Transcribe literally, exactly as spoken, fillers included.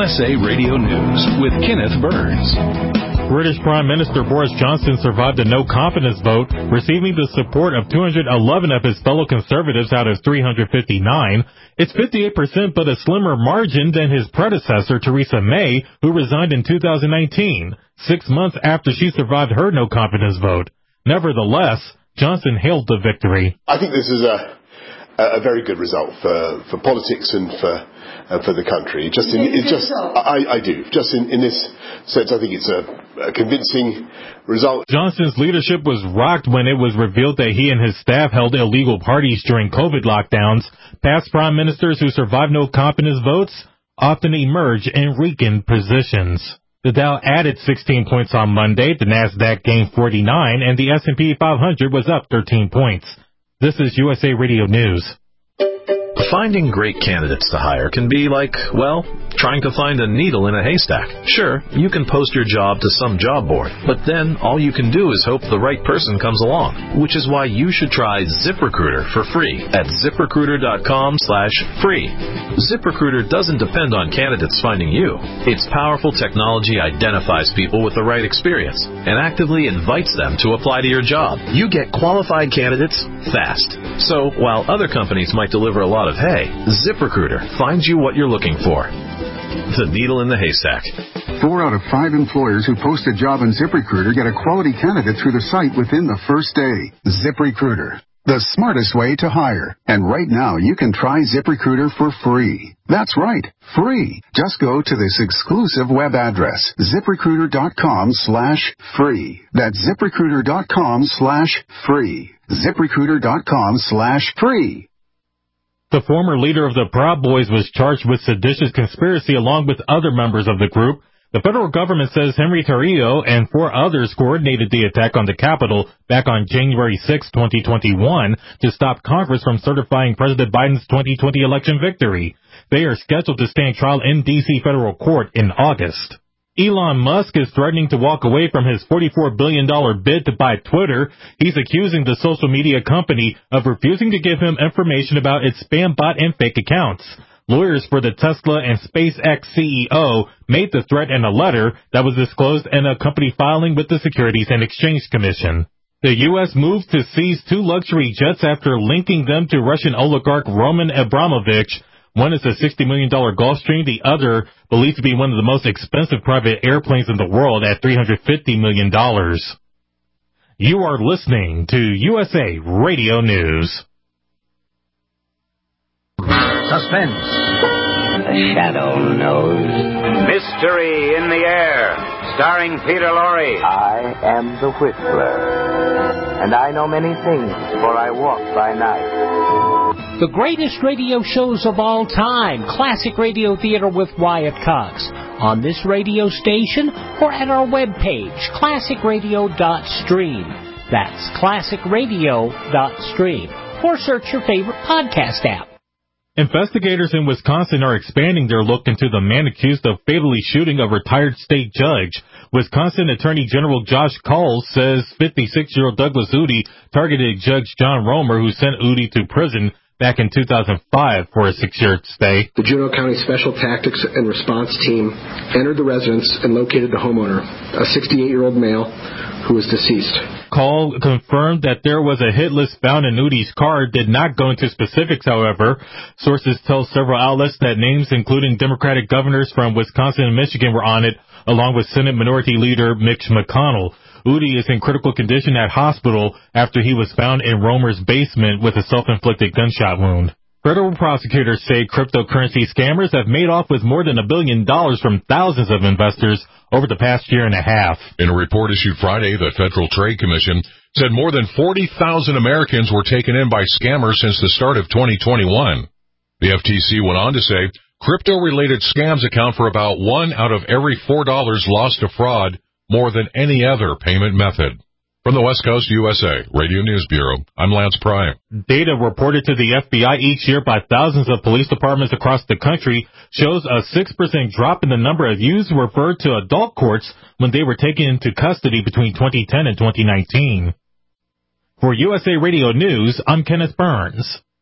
S A Radio News with Kenneth Burns. British Prime Minister Boris Johnson survived a no-confidence vote, receiving the support of two hundred eleven of his fellow Conservatives out of three hundred fifty-nine. It's fifty-eight percent, but a slimmer margin than his predecessor, Theresa May, who resigned in two thousand nineteen, six months after she survived her no-confidence vote. Nevertheless, Johnson hailed the victory. I think this is a a very good result for, for politics and for uh, for the country. Just in, it's just I, I do. Just in, in this sense, I think it's a, a convincing result. Johnson's leadership was rocked when it was revealed that he and his staff held illegal parties during COVID lockdowns. Past prime ministers who survived no confidence votes often emerge in weakened positions. The Dow added sixteen points on Monday, the Nasdaq gained forty-nine, and the S and P five hundred was up thirteen points. This is U S A Radio News. Finding great candidates to hire can be like, well, trying to find a needle in a haystack. Sure, you can post your job to some job board, but then all you can do is hope the right person comes along, which is why you should try ZipRecruiter for free at ZipRecruiter.com slash free. ZipRecruiter doesn't depend on candidates finding you. Its powerful technology identifies people with the right experience and actively invites them to apply to your job. You get qualified candidates fast. So while other companies might deliver a lot of hay, ZipRecruiter finds you what you're looking for. The needle in the haystack. Four out of five employers who post a job on ZipRecruiter get a quality candidate through the site within the first day. ZipRecruiter, the smartest way to hire. And right now, you can try ZipRecruiter for free. That's right, free. Just go to this exclusive web address, ZipRecruiter.com slash free. That's ZipRecruiter.com slash free. ZipRecruiter.com slash free. The former leader of the Proud Boys was charged with seditious conspiracy along with other members of the group. The federal government says Henry Tarrio and four others coordinated the attack on the Capitol back on January sixth, twenty twenty-one, to stop Congress from certifying President Biden's twenty twenty election victory. They are scheduled to stand trial in D C federal court in August. Elon Musk is threatening to walk away from his forty-four billion dollars bid to buy Twitter. He's accusing the social media company of refusing to give him information about its spam bot and fake accounts. Lawyers for the Tesla and SpaceX C E O made the threat in a letter that was disclosed in a company filing with the Securities and Exchange Commission. The U S moves to seize two luxury jets after linking them to Russian oligarch Roman Abramovich. One is a sixty million dollars Gulfstream, the other believed to be one of the most expensive private airplanes in the world at three hundred fifty million dollars. You are listening to U S A Radio News. Suspense. The shadow knows. Mystery in the air, starring Peter Lorre. I am the Whistler, and I know many things, for I walk by night. The greatest radio shows of all time, Classic Radio Theater with Wyatt Cox, on this radio station or at our webpage, classic radio dot stream. That's classic radio dot stream. Or search your favorite podcast app. Investigators in Wisconsin are expanding their look into the man accused of fatally shooting a retired state judge. Wisconsin Attorney General Josh Coles says fifty-six-year-old Douglas Udy targeted Judge John Romer, who sent Udy to prison back in two thousand five for a six-year stay. The Juneau County Special Tactics and Response Team entered the residence and located the homeowner, a sixty-eight-year-old male who was deceased. Call confirmed that there was a hit list found in Udy's car, did not go into specifics, however. Sources tell several outlets that names including Democratic governors from Wisconsin and Michigan were on it, along with Senate Minority Leader Mitch McConnell. Udy is in critical condition at hospital after he was found in Romer's basement with a self-inflicted gunshot wound. Federal prosecutors say cryptocurrency scammers have made off with more than a billion dollars from thousands of investors over the past year and a half. In a report issued Friday, the Federal Trade Commission said more than forty thousand Americans were taken in by scammers since the start of twenty twenty-one. The F T C went on to say crypto-related scams account for about one out of every four dollars lost to fraud, more than any other payment method. From the West Coast, U S A Radio News Bureau, I'm Lance Pryor. Data reported to the F B I each year by thousands of police departments across the country shows a six percent drop in the number of youths referred to adult courts when they were taken into custody between twenty ten and twenty nineteen. For U S A Radio News, I'm Kenneth Burns.